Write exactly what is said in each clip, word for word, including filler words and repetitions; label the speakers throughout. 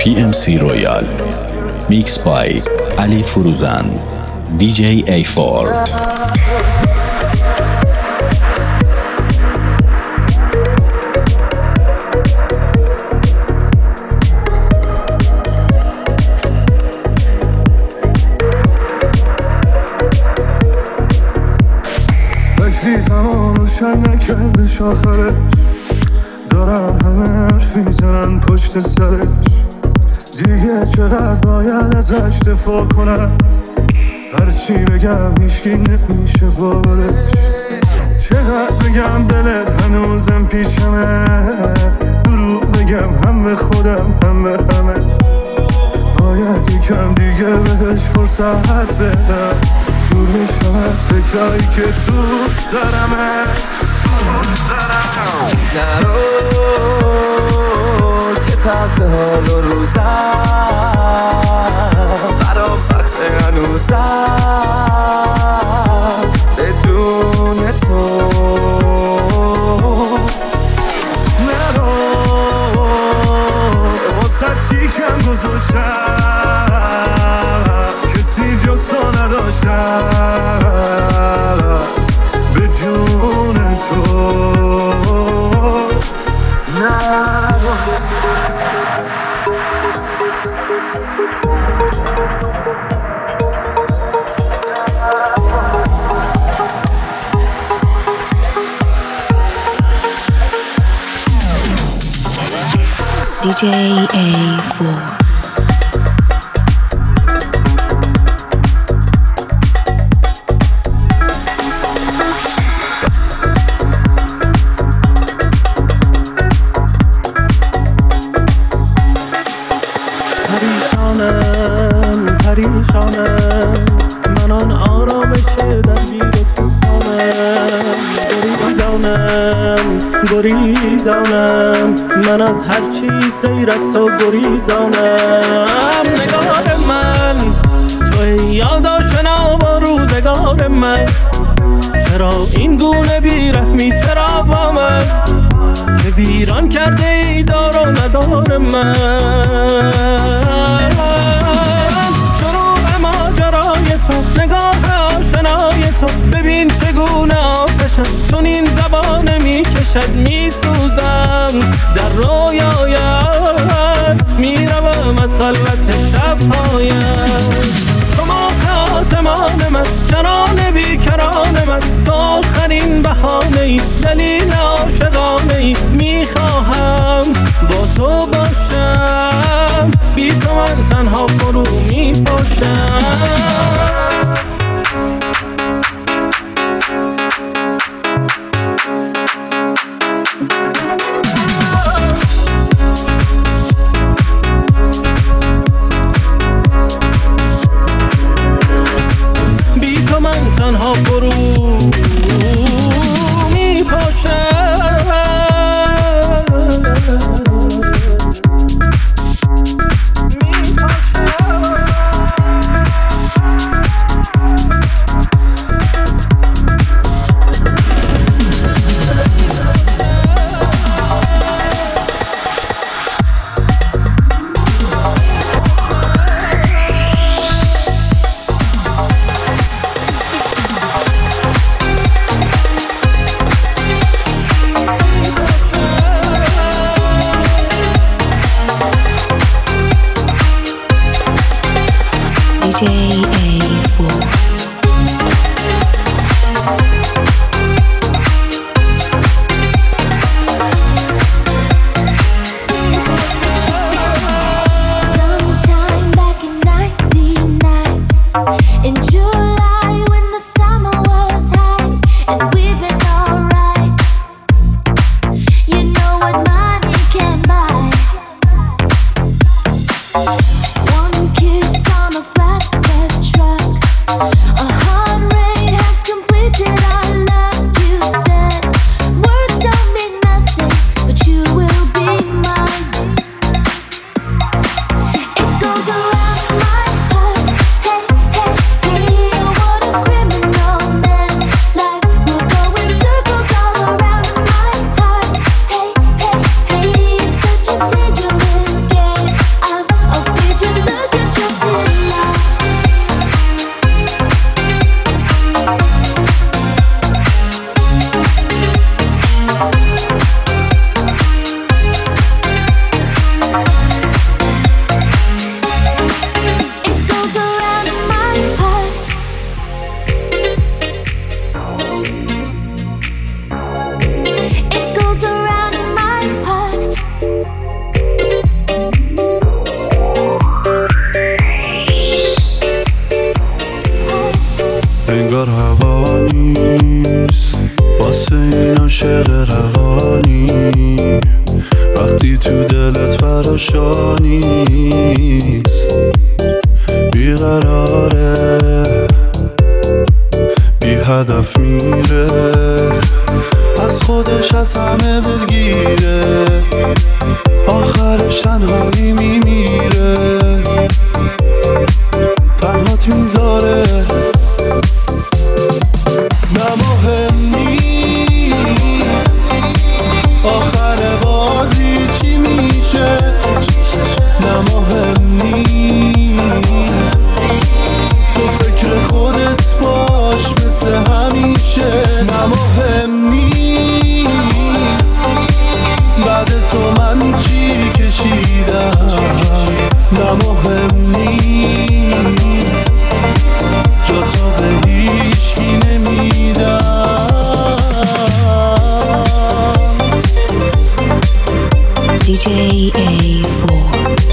Speaker 1: پی ام سی رویال میکس بای علی فروزان دی جی ای فور.
Speaker 2: تکلیفمو روشن نکردش آخرش، دارن همه حرف میزنن پشت سرش. دیگه چقدر باید ازش دفاع کنم، هرچی بگم هیچکی نمیشه باورش. چقدر بگم دلت هنوزم پیشمه، دروغ بگم هم به خودم هم به همه. باید یکم دیگه بهش فرصت بدم، دور میشم از فکرایی که تو سرمه. نرو که تلخ حال و روزم برام سخته هنوزم بدون تو. نرو واسه چی کم گذاشتم، کسی جز تو نداشتم به جون تو.
Speaker 3: دی جی ای فور.
Speaker 2: پریشانم پریشانم من آن آرامش درگیر توفانم. گریزانم گریزانم من از هر چیز غیر از تو گریزانم. نگاه من توی یاد آشنا با روزگار من، چرا این گونه بیرحمی چرا با من که ویران کرده ای دار و ندار من. شروع ماجرای تو نگاه آشنای تو، ببین چگونه آتشم چون این زبانه میکشد. میسوزم در رویایت، میروم از خلوت شبهایت. تو موقع آسمان من، چران بیکران من، تو آخرین بهانه ای دلیل عاشقانه ای. میخواهم با تو باشم، بی تو من تنها فرو میپاشم. بی تو من تنها فرو میپاشم.
Speaker 3: دی جی ای فور.
Speaker 4: Sometime back in ninety-nine, in July when the summer was high, and we've been alright. You know what money can buy. One kiss on a flatbed truck, a heart rate has completed our love. You said words don't mean nothing, but you will be mine. It goes around my heart, hey, hey,
Speaker 5: ارغوانی وقتی تو دلت پراشانیست، بیقراره بی هدف میره، از خودش از همه دلگیره، آخرش تنهایی میمیره، تنهات میذاره. نه مهم نیست آخر بازی چی میشه، نه مهم نیست تو فکر خودت باش مثل همیشه، نه مهم نیست بعد تو من چی کشیدم، نه مهم نیست جا تو به هیچکی نمیدم.
Speaker 3: دی جی ای فور.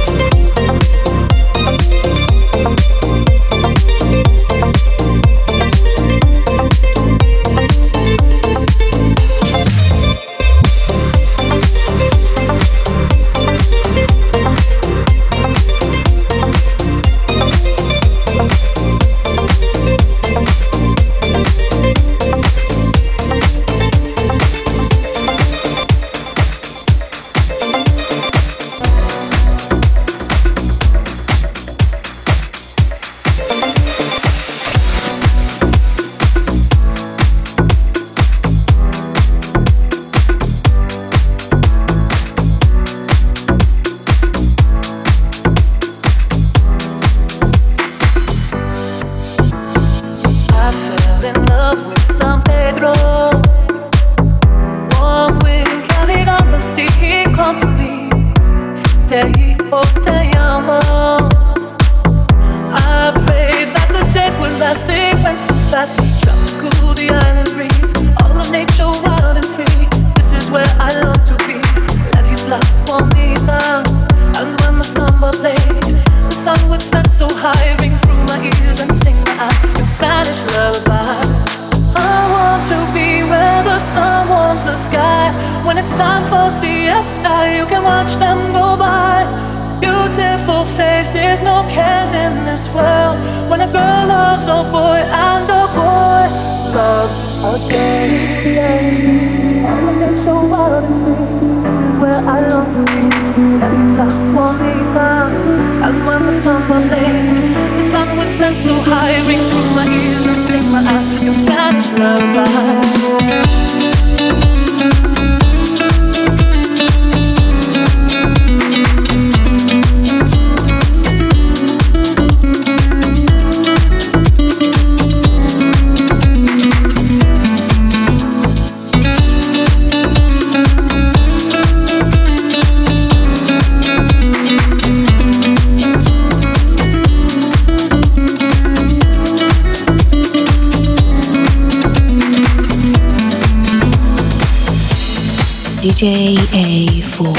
Speaker 3: دی جی ای فور.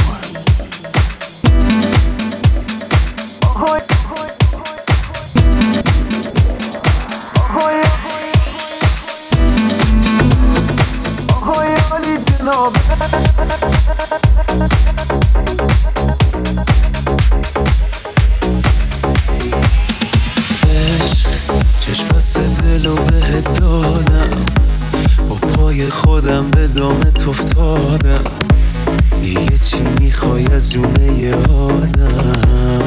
Speaker 5: چشم بست دلو بهت دادم، با پای خودم به دامت افتادم، دیگه چی میخوای از جونه ی آدم؟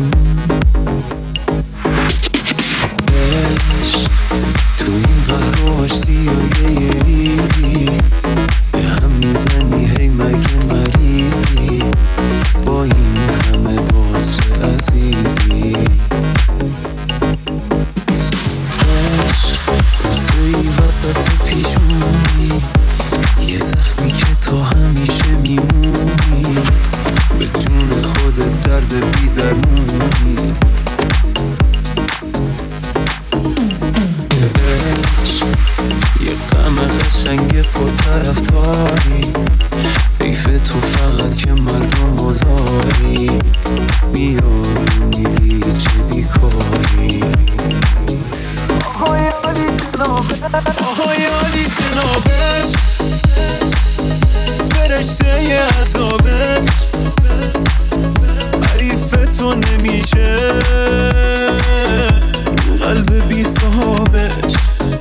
Speaker 5: عشق تو این قهر و آشتی و یه ریزی به هم میزنی، هی مگه مریضی با این همه باز چه عزیزی؟ بوسه ای وسط پیشونی، یه زخمی که تو همیشه میمونی، به جون خودت درد بی درمونی. همه عذابش حریف تو نمیشه قلب بی صحابش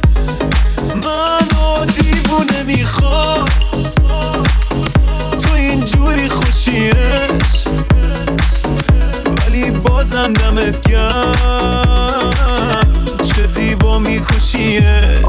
Speaker 5: منو دیوونه میخواد تو اینجوری خوشیش ولی بازم دمت گرم چه زیبا میکشیش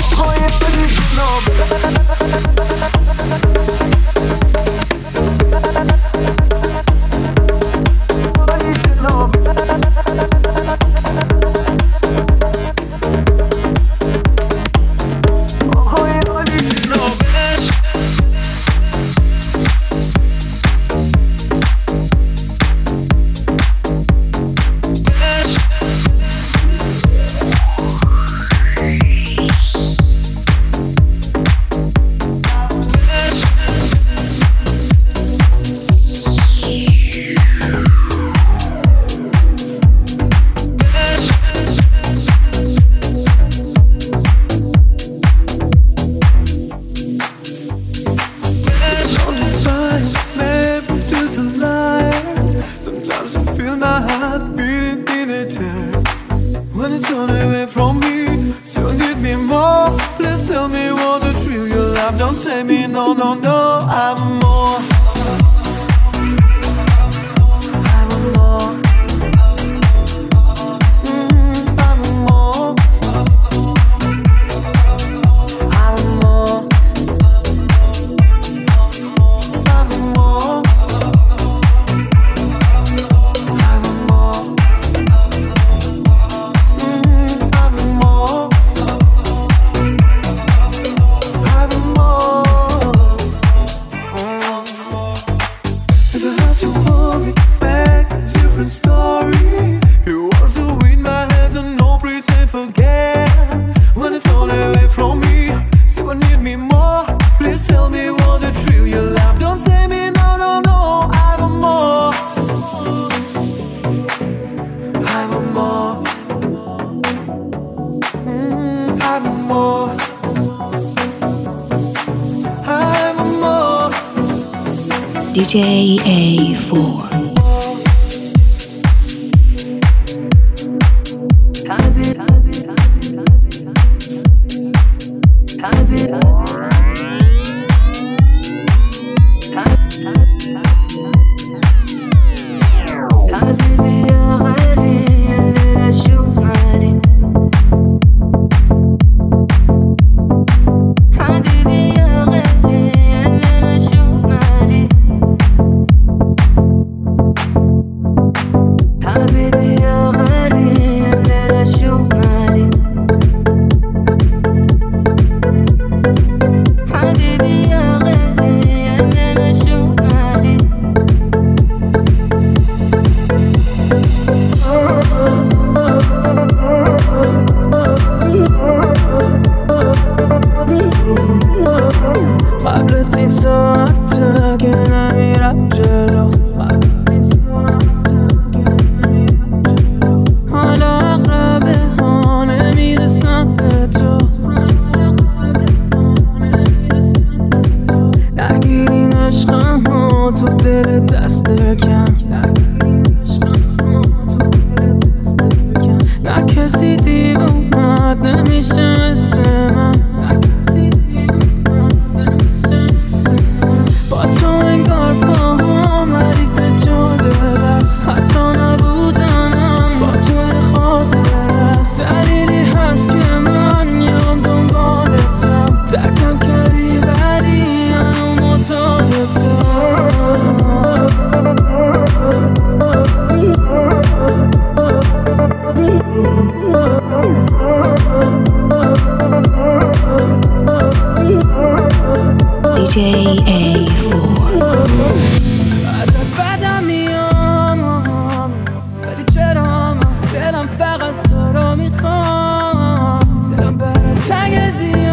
Speaker 3: دی جی ای فور. دی جی ای فور.
Speaker 2: ازت بدم میام ولی چرا دلم فقط تو رو میخوام، دلم برات تنگ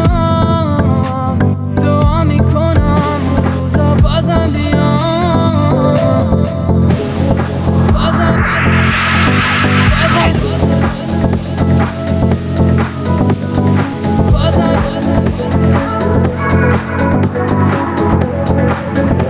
Speaker 2: زیام، دعا میکنم روزا بازم بیام، بازم بازم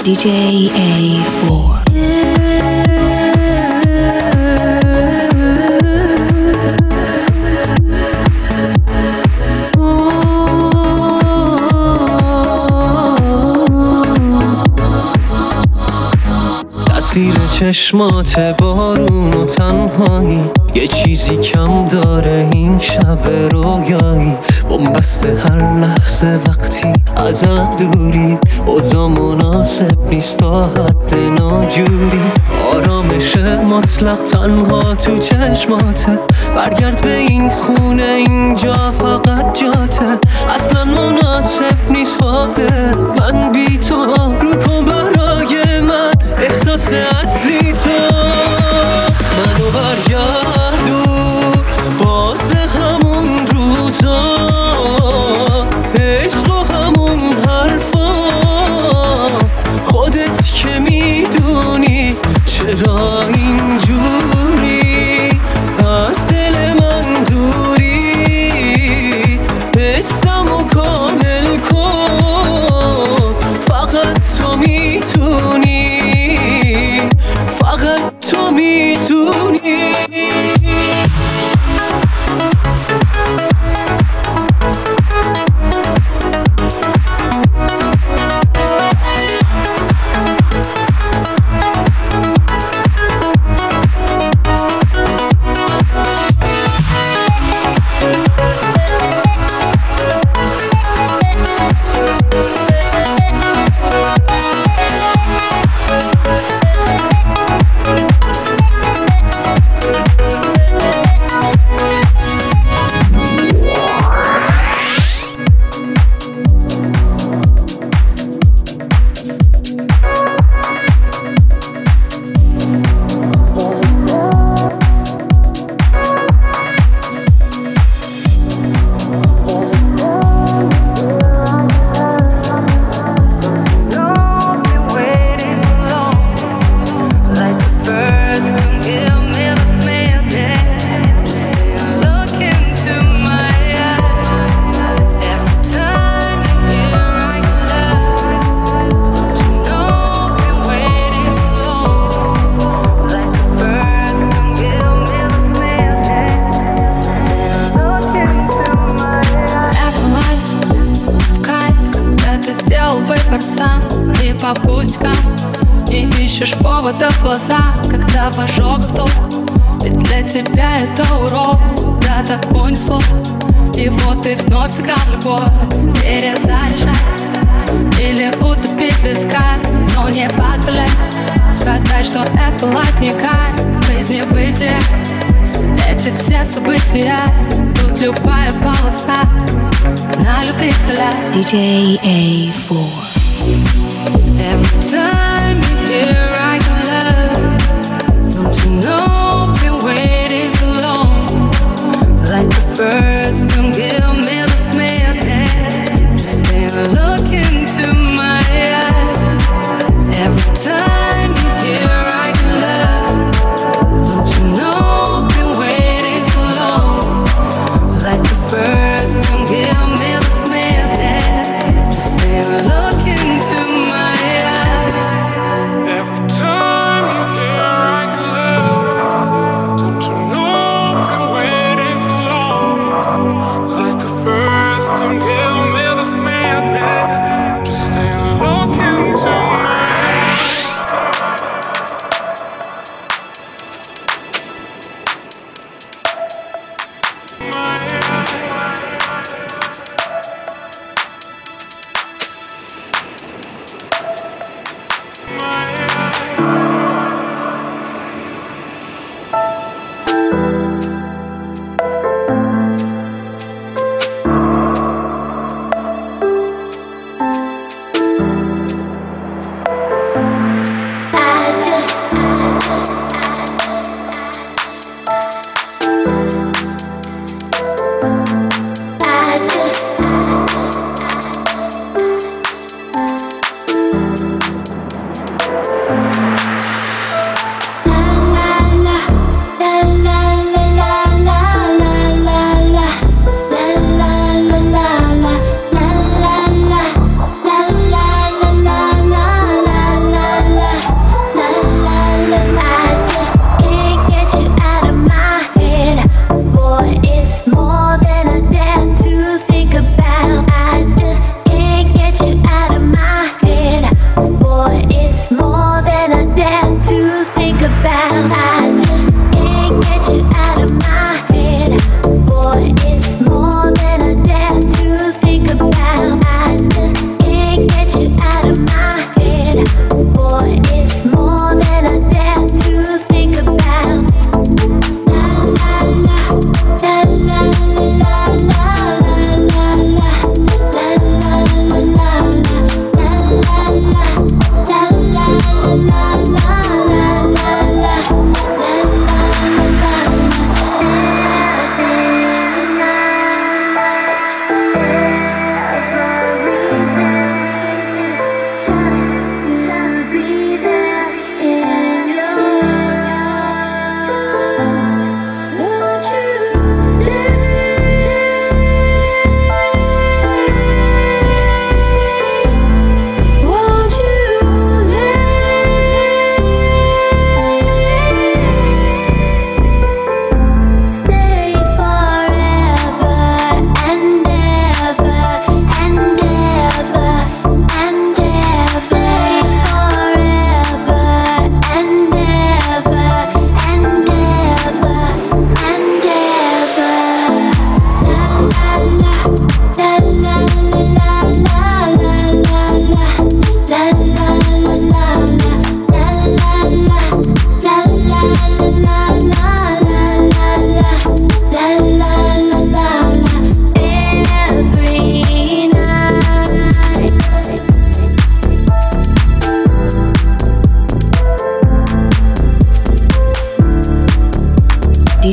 Speaker 3: دی جی ای فور.
Speaker 5: زیر چشمات بارون و تنهایی یه چیزی کم داره این شب رویایی، بنبسته هر لحظه وقتی ازم دوری، اوضاع مناسب نیست تا حد ناجوری، آرامش مطلق تنها تو چشماته، برگرد به این خونه اینجا فقط جاته، اصلا مناسب نیست حاله من بی تو، رو کن برای من احساس اصلی تو، منو برگردون باز به همون روزا، عشق و همون حرفا، خودت که میدونی چرا اینجوری از دل من دوری، حسمو کامل کن فقط تو میتونی، فقط تو میتونی.
Speaker 6: И по пустякам не ищешь повода в глаза, когда в ожогах толк. Ведь для тебя это урок, куда-то унесло. И вот ты вновь сыграл в любовь, перезаряжай или утопить в песках, но не позволяй сказать, что это лайф не кайф, жизнь бытия. Эти все события, тут любая полоса на любителя.
Speaker 3: ди джей эй фор.
Speaker 6: Every time you hear I can love, don't you know, been waiting too long. Like the first, don't give me the smartness. Just take a look into my eyes. Every time you hear I can love, don't you know, been waiting too long. Like the first, don't give me the smartness. Just take a look into my eyes.
Speaker 7: Every time you hear I can love, don't you know I've been waiting so long. Like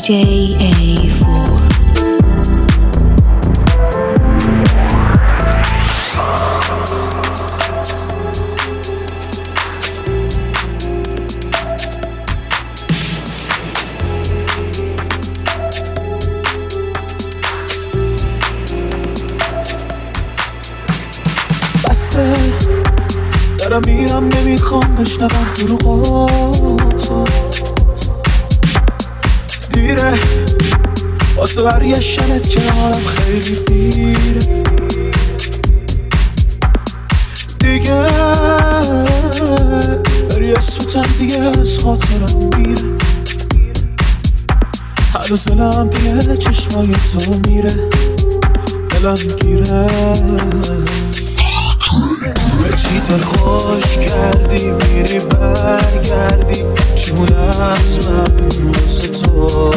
Speaker 3: دی جی ای فور.
Speaker 5: بسه دارم میرم نمیخوام بشنوم دروغاتو، دیره واسه برگشتنت کنارم خیلی دیره دیگه، بری اسمتم دیگه از خاطرم میره، هنوز دلم دیگه چشمای تو میره، دلم گیره به چی دل خوش کردی میری برگردی، چون از من واسه تو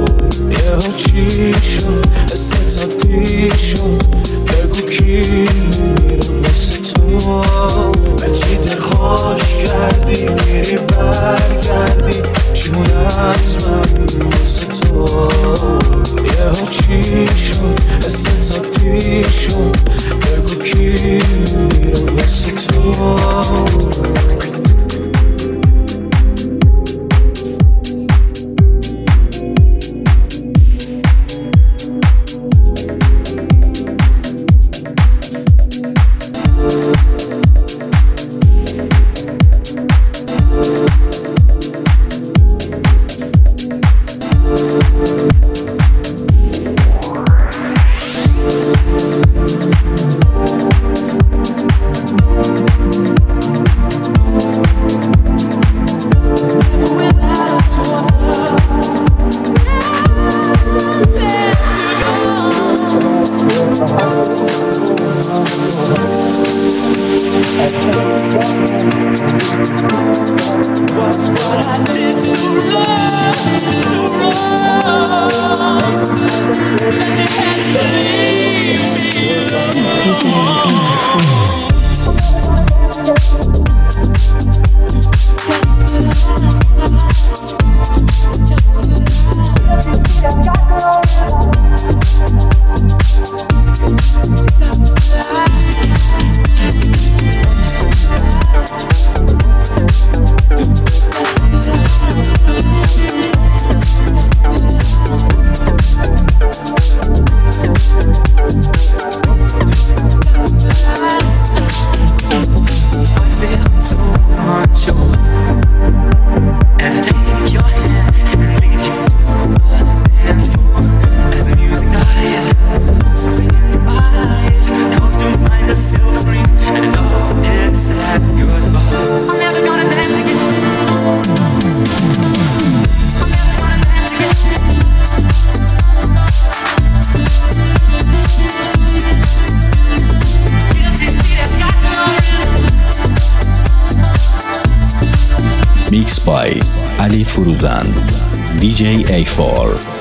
Speaker 5: یه ها چی شد استعدادی شد، بگو کی میره واسه تو، به چی دل خوش کردی میری برگردی، چون از من واسه تو یه ها چی شد استعدادی شد، بگو کی میره واسه تو.
Speaker 1: Mixed by Ali Furuzan, دی جی ای فور.